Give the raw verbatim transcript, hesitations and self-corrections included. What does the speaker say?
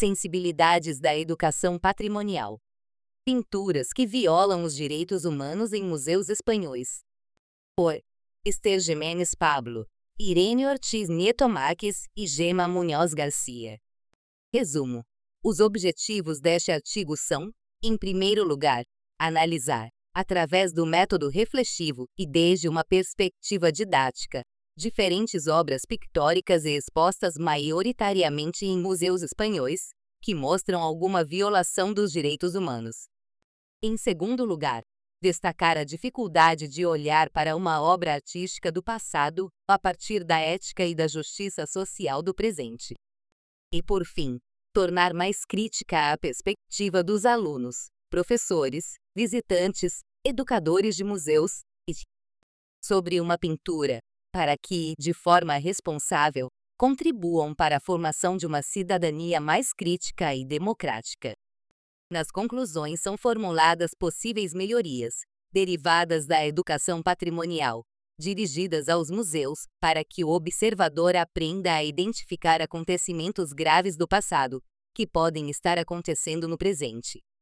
Sensibilidades da educação patrimonial. Pinturas que violam os direitos humanos em museus espanhóis. Por Esther Jiménez Pablo, Irene Ortiz Nieto Marques e Gema Munhoz Garcia. Resumo. Os objetivos deste artigo são, em primeiro lugar, analisar, através do método reflexivo e desde uma perspectiva didática, diferentes obras pictóricas e expostas maioritariamente em museus espanhóis, que mostram alguma violação dos direitos humanos. Em segundo lugar, destacar a dificuldade de olhar para uma obra artística do passado a partir da ética e da justiça social do presente. E por fim, tornar mais crítica a perspectiva dos alunos, professores, visitantes, educadores de museus e sobre uma pintura, para que, de forma responsável, contribuam para a formação de uma cidadania mais crítica e democrática. Nas conclusões são formuladas possíveis melhorias, derivadas da educação patrimonial, dirigidas aos museus, para que o observador aprenda a identificar acontecimentos graves do passado, que podem estar acontecendo no presente.